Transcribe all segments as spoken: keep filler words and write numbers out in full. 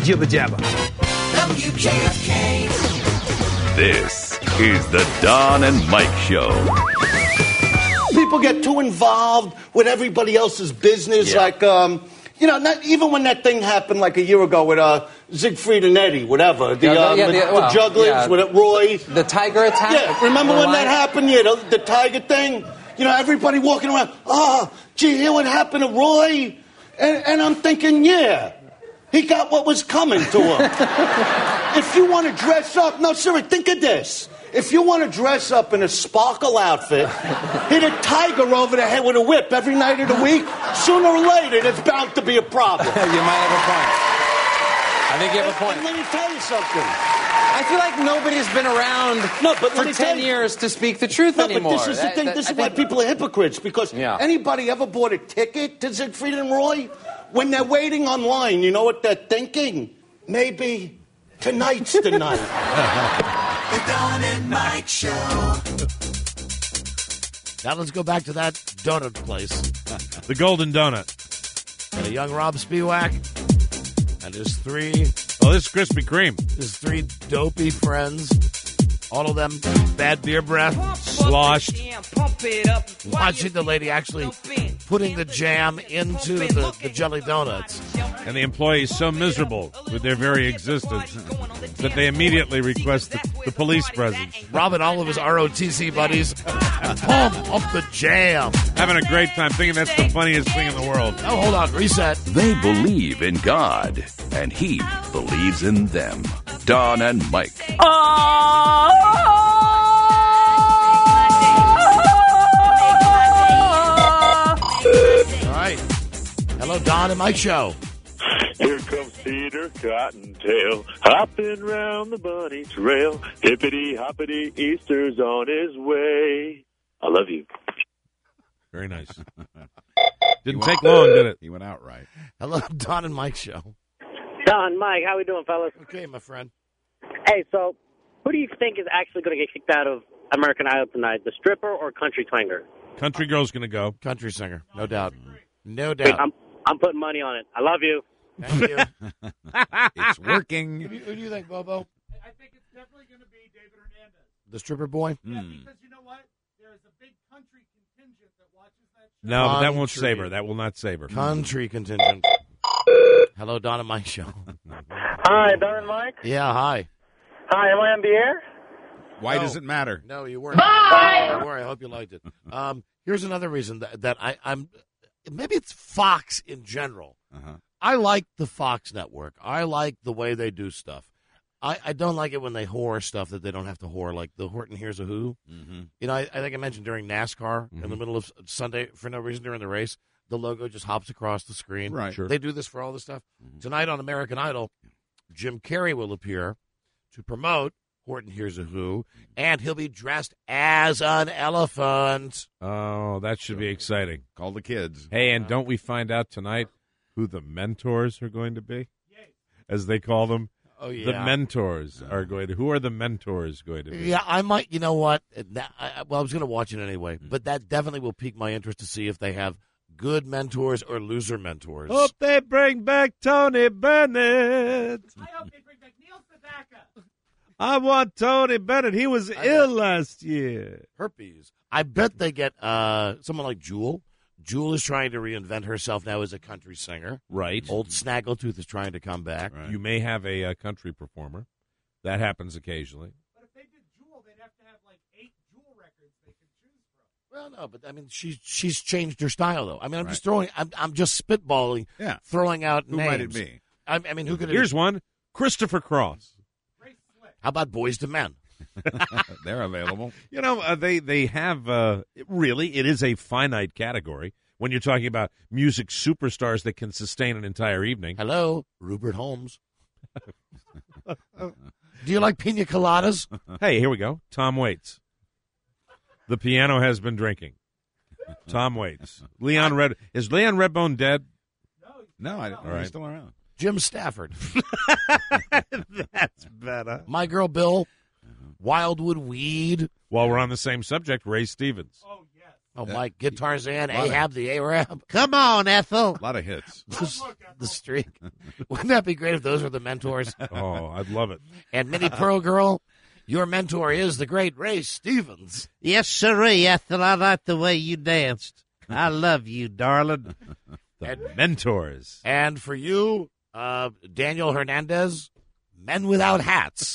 jibber jabber. W K F K. This is the Don and Mike Show. People get too involved with everybody else's business. Yeah. Like, um, you know, not, even when that thing happened like a year ago with uh, Siegfried and Eddie, whatever. The, Yeah, uh, yeah, with, the- with well, jugglers, yeah. with Roy. The tiger attack? Yeah, remember The when lion- that happened? Yeah, the, the tiger thing. You know, everybody walking around. Oh, gee, hear what happened to Roy? And, and I'm thinking, yeah, he got what was coming to him. If you want to dress up, no, seriously, think of this. If you want to dress up in a sparkle outfit, hit a tiger over the head with a whip every night of the week, sooner or later, there's bound to be a problem. You might have a point. I think you have a point. And let me tell you something. I feel like nobody's been around No, but let for me tell ten you- years to speak the truth No, anymore. but this is the That- thing. that- This I is why think- people are hypocrites, because Yeah. anybody ever bought a ticket to Siegfried and Roy? When they're waiting online, you know what they're thinking? Maybe tonight's the night. The Don and Mike Show. Now let's go back to that donut place. The Golden Donut. And a young Rob Spiewak and his three Oh, this is Krispy Kreme. his three dopey friends. All of them bad beer breath. Sloshed. Watching the lady actually putting the jam into the, the jelly donuts. And the employee is so miserable with their very existence that they immediately request the, the police presence. Rob and all of his R O T C buddies pump up the jam. Having a great time, thinking that's the funniest thing in the world. Oh, hold on, reset. They believe in God, and he believes in them. Don and Mike. All right. Hello, Don and Mike Show. Here comes Peter Cottontail, hopping round the bunny trail. Hippity hoppity, Easter's on his way. I love you. Very nice. Didn't take long, did it? He went out right. Hello, Don and Mike Show. Don, Mike, how we doing, fellas? Okay, my friend. Hey, so who do you think is actually going to get kicked out of American Idol tonight, the stripper or country twanger? Country girl's going to go. Country singer, no doubt. No Wait, doubt. I'm I'm putting money on it. I love you. Thank you. It's working. Who do you, who do you think, Bobo? I think it's definitely going to be David Hernandez. The stripper boy? Yeah, Hmm. because you know what? There's a big country contingent that watches that show. No, but that won't Country. save her. That will not save her. Country contingent. Hello, Don and Mike Show. Hi, Don and Mike. Yeah, hi. Hi, am I on the air? Why No. does it matter? No, you weren't. Bye! Don't worry, I hope you liked it. Um, here's another reason that, that I, I'm, maybe it's Fox in general. Uh-huh. I like the Fox network. I like the way they do stuff. I, I don't like it when they whore stuff that they don't have to whore, like the Horton Hears a Who. Mm-hmm. You know, I, I think I mentioned during NASCAR in the middle of Sunday, for no reason during the race, the logo just hops across the screen. Right. Sure. They do this for all this stuff. Tonight on American Idol, Jim Carrey will appear to promote Horton Hears a Who, and he'll be dressed as an elephant. Oh, that should be exciting. Call the kids. Hey, and don't we find out tonight who the mentors are going to be? As they call them. Oh, yeah. The mentors are going to. Who are the mentors going to be? Yeah, I might. You know what? That, I, well, I was going to watch it anyway, but that definitely will pique my interest to see if they have good mentors or loser mentors. Hope they bring back Tony Bennett. I hope they bring back Neil Sedaka. I want Tony Bennett. He was I ill know. last year. Herpes. I bet they get uh, someone like Jewel. Jewel is trying to reinvent herself now as a country singer. Right. Old Snaggletooth is trying to come back. Right. You may have a uh, country performer. That happens occasionally. But if they did Jewel, they'd have to have like eight Jewel records they could choose from. Well, no, but I mean, she's she's changed her style though. I mean, I'm Right. just throwing. I'm I'm just spitballing. Yeah. Throwing out Who names. might it be? I, I mean, who could it Here's one. Christopher Cross. Ray Slick. How about Boys to Men? They're available. You know, uh, they, they have, uh, really, it is a finite category when you're talking about music superstars that can sustain an entire evening. Hello, Rupert Holmes. Do you like pina coladas? Hey, here we go. Tom Waits. The piano has been drinking. Tom Waits. Leon Red. Is Leon Redbone dead? No, I don't. All right. He's still around. Jim Stafford. That's better. My Girl Bill. Wildwood Weed. While we're on the same subject, Ray Stevens. Oh, yes. Oh, Mike, Get Tarzan, Ahab the Arab. Come on, Ethel. A lot of hits. The, the streak. Wouldn't that be great if those were the mentors? Oh, I'd love it. And Minnie Pearl Girl, your mentor is the great Ray Stevens. Yes, sirree, Ethel. I like the way you danced. I love you, darling. The mentors. And for you, uh, Daniel Hernandez, Men Without Hats.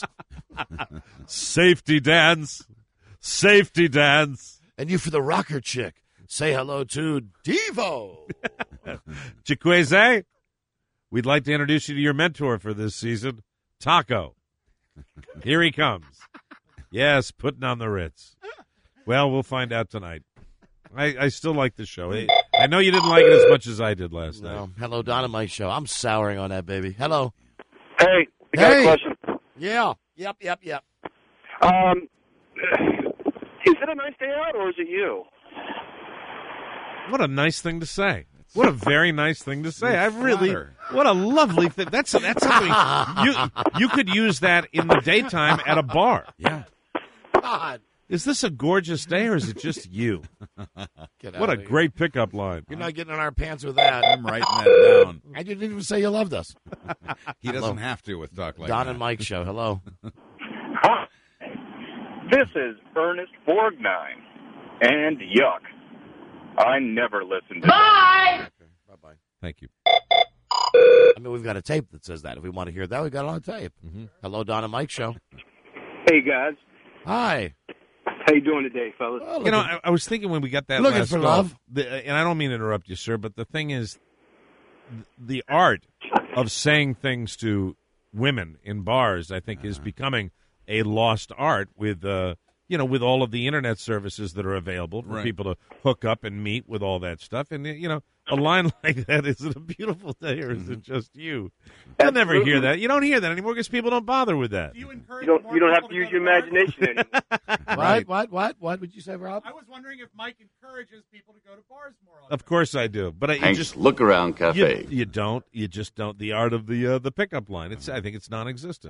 Safety dance. Safety dance. And you for the rocker chick, say hello to Devo. Chikweze, we'd like to introduce you to your mentor for this season, Taco. Here he comes. Yes, putting on the Ritz. Well, we'll find out tonight. I, I still like the show. I, I know you didn't like it as much as I did last No. night. Hello, Donna Mike Show. I'm souring on that, baby. Hello. Hey, I got Hey. a question. Yeah. Yep, yep, yep. Um, is it a nice day out, or is it you? What a nice thing to say. What a very nice thing to say. I really, flatter. what a lovely thing. That's that's something you you could use that in the daytime at a bar. Yeah. God. Is this a gorgeous day or is it just you? Get What a outta here. great pickup line. You're not getting in our pants with that. I'm writing that down. I didn't even say you loved us. He doesn't Hello. have to with talk like Don that. and Mike Show. Hello. Hi. This is Ernest Borgnine. And yuck. I never listened to Bye bye. Thank you. I mean, we've got a tape that says that. If we want to hear that, we've got it on tape. Mm-hmm. Hello, Don and Mike Show. Hey, guys. Hi. How you doing today, fellas? Well, You know, looking- I, I was thinking when we got that Looking last for call, love. the, and I don't mean to interrupt you, sir, but the thing is, th- the art of saying things to women in bars, I think, is becoming a lost art with, uh, you know, with all of the internet services that are available for Right. people to hook up and meet with all that stuff. And, you know, a line like that, is it a beautiful day or is it just you? You'll never hear Absolutely. that. You don't hear that anymore because people don't bother with that. Do you encourage You don't more you don't have people to use go your bars? imagination anymore. What? What? What? What would you say, Rob? I was wondering if Mike encourages people to go to bars more often. Of course I do, but I you Hank's just Look Around Cafe. You, you don't. You just don't. The art of the uh, the pickup line. It's. I think it's non-existent.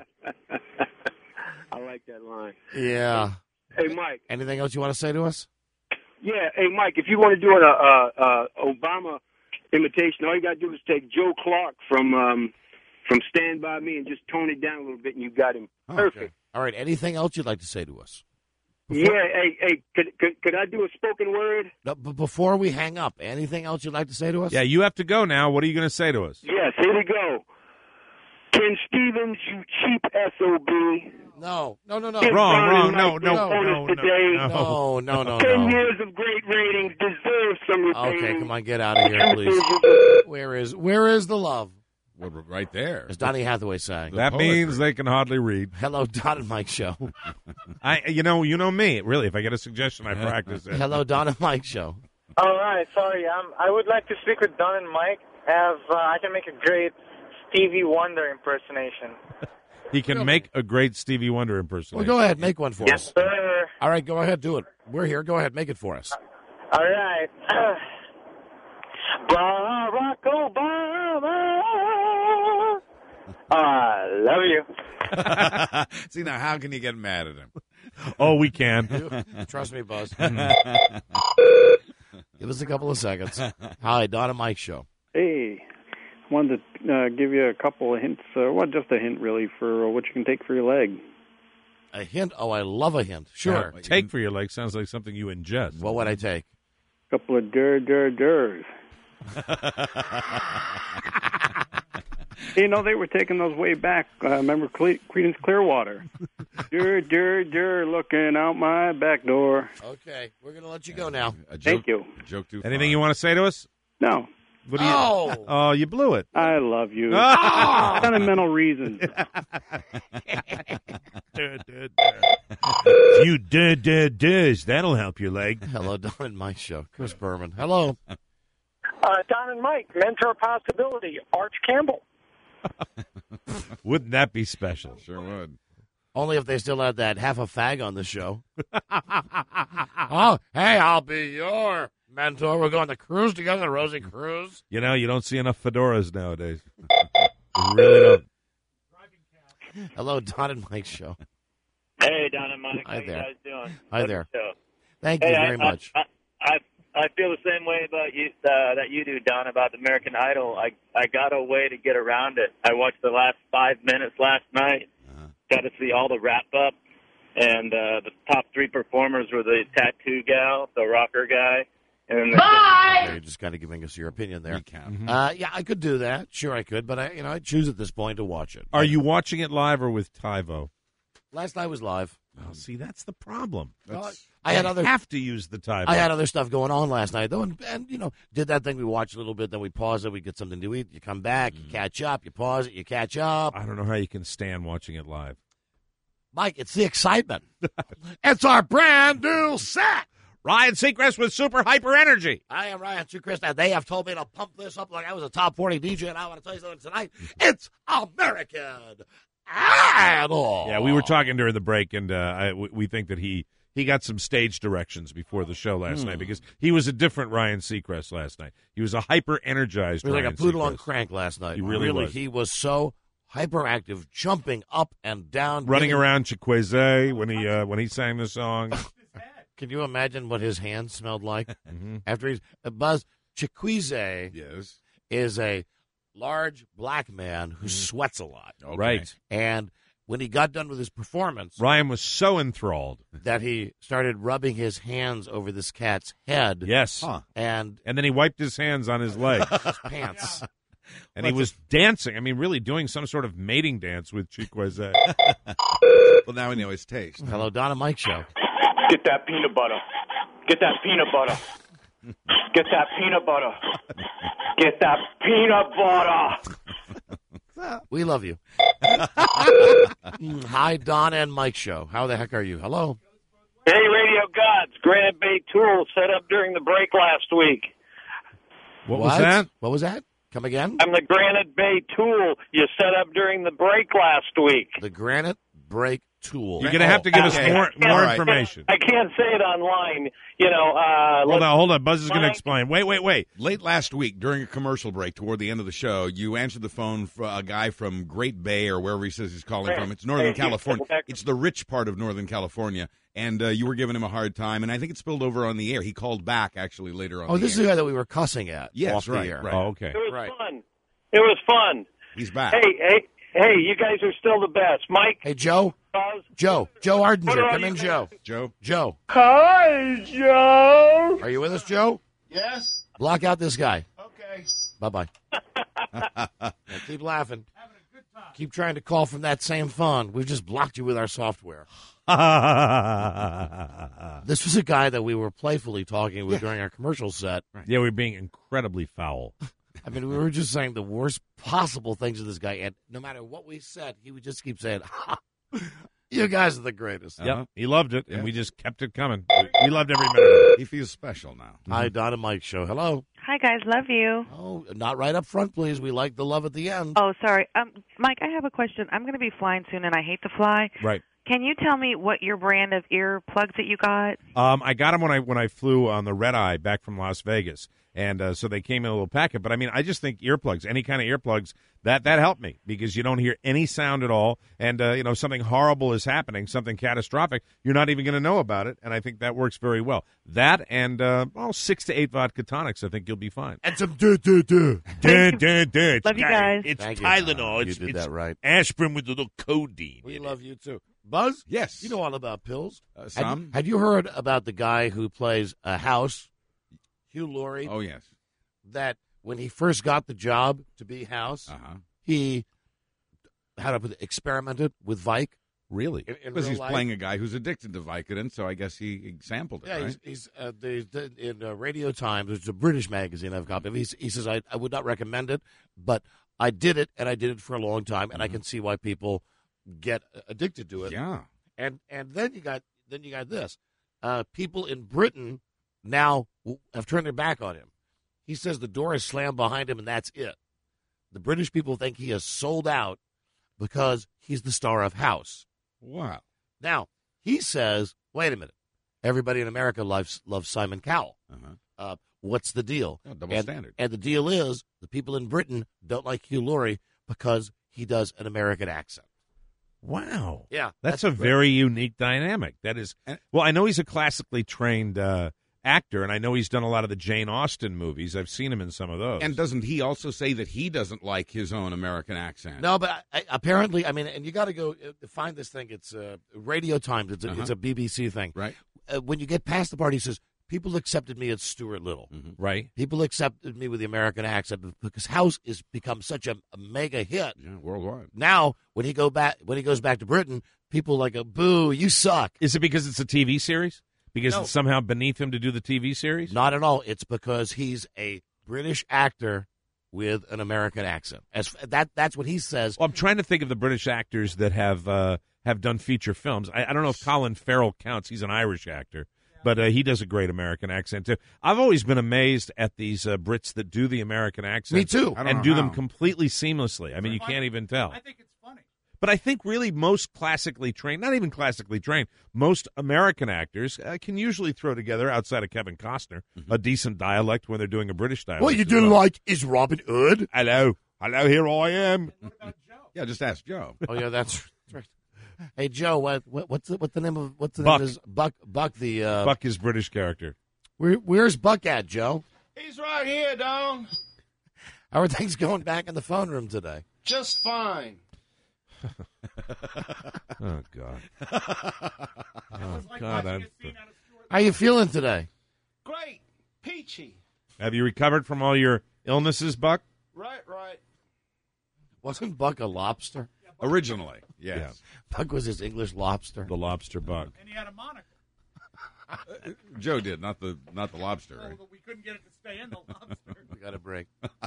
I like that line. Yeah. Hey, Mike. Anything else you want to say to us? Yeah, hey, Mike, if you want to do an uh, uh, Obama imitation, all you got to do is take Joe Clark from um, from Stand By Me and just tone it down a little bit, and you got him perfect. All right. Anything else you'd like to say to us? Yeah, hey, hey, could, could could I do a spoken word? No, but before we hang up, anything else you'd like to say to us? Yeah, you have to go now. What are you going to say to us? Yes, here we go. Ken Stevens, you cheap S O B. No, no, no, no. Get Wrong, Ron wrong. and No, Mike no, on no, us no, today. No, no, no, Ten no. years of great ratings deserve some retaining. Okay, come on, get out of here, please. Where is where is the love? Well, right there. As Donny Hathaway sang. That poetry. means they can hardly read. Hello, Don and Mike Show. I, you know, you know me. Really, if I get a suggestion, I practice it. Hello, Don and Mike Show. All right, sorry. Um, I would like to speak with Don and Mike. Have uh, I can make a great Stevie Wonder impersonation. He can make a great Stevie Wonder Well, impersonation. go ahead, make one for Yes, us. sir. All right, go ahead, do it. We're here. Go ahead, make it for us. All right. Barack Obama. I love you. See, now, how can you get mad at him? Oh, we can. Trust me, Buzz. Give us a couple of seconds. Hi, Don and Mike Show. Hey, wanted to uh, give you a couple of hints, uh, well, just a hint really, for what you can take for your leg. A hint? Oh, I love a hint. Sure. Yeah, take for your leg sounds like something you ingest. What would I take? A couple of dur dur durs. You know, they were taking those way back. Uh, remember Cle- Creedence Clearwater? Dur, dur, dur, looking out my back door. Okay, we're going to let you go now. A joke, Thank you. a joke too Anything far. you want to say to us? No, What do you? Oh. Oh, you blew it. I love you. Oh. Sentimental reasons. You duh duh duhs. That'll help your leg. Hello, Don and Mike Show. Chris Berman. Hello. Uh, Don and Mike, mentor possibility. Arch Campbell. Wouldn't that be special? Sure would. Only if they still had that half a fag on the show. Oh, hey, I'll be your mentor. We're going to cruise together, Rosie Cruise. You know, you don't see enough fedoras nowadays. You really don't. Hello, Don and Mike Show. Hey, Don and Mike. Hi How you there. guys doing? Hi Love there. the show. Thank Hey, you I- very much. I, I, I feel the same way about you uh, that you do, Don, about the American Idol. I I got a way to get around it. I watched the last five minutes last night. Uh-huh. Got to see all the wrap up, and uh, the top three performers were the tattoo gal, the rocker guy, and the Okay, you're just kind of giving us your opinion there. Mhm. Uh, yeah, I could do that. Sure, I could, but I, you know, I choose at this point to watch it. Are you watching it live or with Tyvo? Last night was live. Oh, see, that's the problem. Well, That's, I had you other have to use the Tyvo. I had other stuff going on last night, though, and, and you know, did that thing. We watched a little bit, then we pause it. We get something to eat. You come back, you catch up. You pause it, you catch up. I don't know how you can stand watching it live. Mike, it's the excitement. It's our brand new set. Ryan Seacrest with Super Hyper Energy. I am Ryan Seacrest, and they have told me to pump this up like I was a top forty D J, and I want to tell you something tonight. It's American Idol. Yeah, we were talking during the break, and uh, I, we we think that he, he got some stage directions before the show last Hmm. night because he was a different Ryan Seacrest last night. He was a hyper energized. He was like Ryan a poodle on Seacrest. crank last night. He really was. He was so hyperactive, jumping up and down, running giving- around Chikwueze when he uh, when he sang the song. Can you imagine what his hands smelled like Mhm. after he's uh, Buzz Chikwueze? Yes. Is a large black man who Mm-hmm. sweats a lot, Okay. Right. and when he got done with his performance, Ryan was so enthralled that he started rubbing his hands over this cat's head. Yes. Huh. And And then he wiped his hands on his leg. his pants. And he was dancing. I mean, really doing some sort of mating dance with Chikwueze. Well, now we know his taste. Hello, Donna Mike Show. Get that peanut butter. Get that peanut butter. Get that peanut butter. Get that peanut butter. We love you. Hi, Donna and Mike Show. How the heck are you? Hello. Hey, Radio Gods. Granite Bay Tool set up during the break last week. What was that? What was that? Come again? I'm the Granite Bay Tool you set up during the break last week. The Granite Break Tool. You're going to have to give us Okay. more Yeah, more right. information. I can't say it online. You know, uh, Hold let's- on, hold on. Buzz is going to Mike? explain. Wait, wait, wait. Late last week, during a commercial break, toward the end of the show, you answered the phone for a guy from Great Bay or wherever he says he's calling Right. from. It's Northern Hey, California. hey, It's the rich part of Northern California, and uh, you were giving him a hard time, and I think it spilled over on the air. He called back, actually, later on Oh, the this is air. the guy that we were cussing at Yes, off right, the air. right. Oh, okay. It was Right. fun. It was fun. He's back. Hey, hey, hey, you guys are still the best. Mike, Hey, Joe. Buzz. Joe. Joe What Ardinger. are Come you in, guys- Joe. Joe? Joe. Hi, Joe. Are you with us, Joe? Yes? Block out this guy. Okay. Bye-bye. Now, keep laughing. Keep trying to call from that same phone. We've just blocked you with our software. This was a guy that we were playfully talking with during our commercial set. Yeah, we're being incredibly foul. I mean, we were just saying the worst possible things to this guy, and no matter what we said, he would just keep saying, "You guys are the greatest." Uh-huh. Yep, he loved it, and Yeah. we just kept it coming. We, we loved every minute of it. He feels special now. Hi, Don and Mike Show. Hello. Hi, guys. Love you. Oh, not right up front, please. We like the love at the end. Oh, sorry. Um, Mike, I have a question. I'm going to be flying soon, and I hate to fly. Right. Can you tell me what your brand of ear plugs that you got? Um, I got them when I when I flew on the red eye back from Las Vegas, and uh, so they came in a little packet. But I mean, I just think earplugs, any kind of earplugs, that that helped me because you don't hear any sound at all, and uh, you know something horrible is happening, something catastrophic, you're not even going to know about it, and I think that works very well. That and uh, well, six to eight vodka tonics, I think you'll be fine. And some duh, duh, duh. Duh, duh, duh. It's Love you Ty- guys. It's Thank you. Tylenol. You It's, did it's that right. aspirin with a little codeine. We in love you too. Buzz? Yes. You know all about pills. Uh, Had- some? Had, you heard about the guy who plays a House, Hugh Laurie, Oh, yes. that when he first got the job to be House, Uh-huh. he had a, experimented with Vicodin? Really? In, in Because real he's life? playing a guy who's addicted to Vicodin, so I guess he sampled it, Yeah, right? he's, he's uh, there's, in uh, Radio Times, it's a British magazine I've copied. He's, he says, I, I would not recommend it, but I did it, and I did it for a long time, and I can see why people get addicted to it. Yeah. And and then you got then you got this. Uh, people in Britain now have turned their back on him. He says the door is slammed behind him, and that's it. The British people think he has sold out because he's the star of House. Wow. Now, he says, wait a minute. Everybody in America loves, loves Simon Cowell. Uh-huh. Uh, what's the deal? Oh, double and, standard. And the deal is the people in Britain don't like Hugh Laurie because he does an American accent. Wow. Yeah. That's, a very unique dynamic. That is, well, I know he's a classically trained uh, actor, and I know he's done a lot of the Jane Austen movies. I've seen him in some of those. And doesn't he also say that he doesn't like his own American accent? No, but I, apparently, I mean, and you got to go uh, find this thing. It's uh, Radio Times. It's a, Uh-huh. it's a B B C thing. Right. Uh, when you get past the part, he says, people accepted me as Stuart Little. Mm-hmm. Right. People accepted me with the American accent because House has become such a, a mega hit. Yeah, worldwide. Now, when he go back, when he goes back to Britain, people like a boo, you suck. Is it because it's a T V series? Because No. it's somehow beneath him to do the T V series? Not at all. It's because he's a British actor with an American accent. As that, that's what he says. Well, I'm trying to think of the British actors that have uh, have done feature films. I, I don't know if Colin Farrell counts. He's an Irish actor. But uh, he does a great American accent, too. I've always been amazed at these uh, Brits that do the American accent. Me too. I don't And know do how. them completely seamlessly. I mean, you can't even tell. I think it's funny. But I think really most classically trained, not even classically trained, most American actors uh, can usually throw together, outside of Kevin Costner, a decent dialect when they're doing a British dialect. What you as do well. like is Robin Hood. Hello. Hello, here I am. Yeah, just ask Joe. Oh yeah, that's, that's right. Hey Joe, what, what what's the, what the name of what's the Buck. name of his Buck Buck the uh, Buck is British character. Where, where's Buck at, Joe? He's right here, Don. How are things going back in the phone room today? Just fine. Oh, God. Oh, God. I'm... How you feeling today? Great. Peachy. Have you recovered from all your illnesses, Buck? Right, right. Wasn't Buck a lobster? Originally, yes. Yeah. Buck was his English lobster. The lobster Buck. And he had a moniker. Joe did, not the not the lobster. So Right? that we couldn't get it to stay in the lobster. We got a break.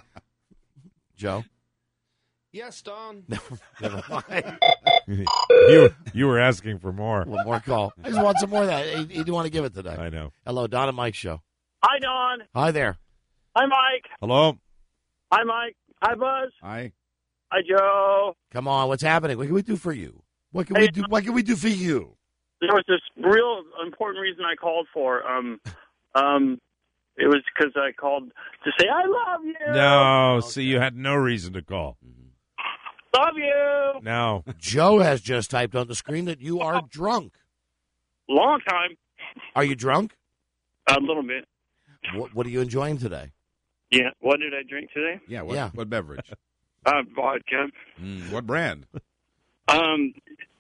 Joe? Yes, Don. Never mind. you, you were asking for more. One more call. I just want some more of that. He, he didn't want to give it today. I know. Hello, Don and Mike show. Hi, Don. Hi there. Hi, Mike. Hello? Hi, Mike. Hi, Buzz. Hi. Hi, Joe. Come on, what's happening? What can we do for you? What can we do? What can we do for you? There was this real important reason I called for. Um, um, it was because I called to say I love you. No, see, you had no reason to call. Love you. No. Joe has just typed on the screen that you are drunk. Long time. Are you drunk? A little bit. What, what are you enjoying today? Yeah. What did I drink today? Yeah. What, Yeah. what beverage? Uh, vodka. Mm, what brand? Um,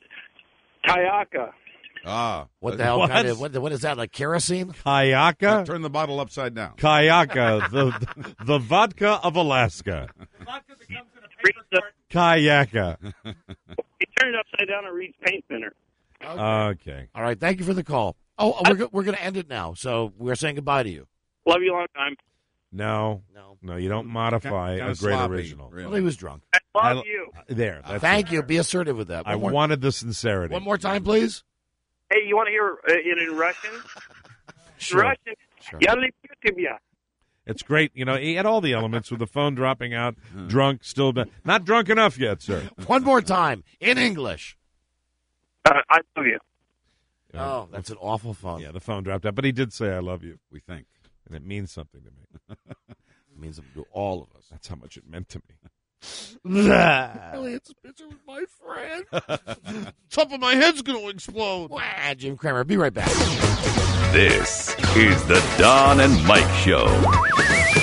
Kayaka. Ah. What the hell What? kind of, what, what is that, like kerosene? Kayaka? Turn the bottle upside down. Kayaka, the, the vodka of Alaska. The vodka that comes in a paper carton. Kayaka. You turn it upside down and reads paint thinner. Okay. All right, thank you for the call. Oh, we're, go- we're going to end it now, so we're saying goodbye to you. Love you long time. No. No. No, you don't modify Kinda a great sloppy, original. really. Well, he was drunk. I love I- you. There. That's Thank it. you. Be assertive with that. I One more, wanted the sincerity. one more time, please. Hey, you want to hear uh, it in Russian? Sure. Russian. Sure. Я люблю тебя. It's great. You know, he had all the elements with the phone dropping out, drunk, still be- not drunk enough yet, sir. One more time, in English. Uh, I love you. Oh, that's an awful phone. Yeah, the phone dropped out, but he did say, I love you. We think. And it means something to me. It means something to all of us. That's how much it meant to me. Elliot Spitzer was my friend. Top of my head's going to explode. Wah, Jim Kramer, be right back. This is the Don and Mike Show.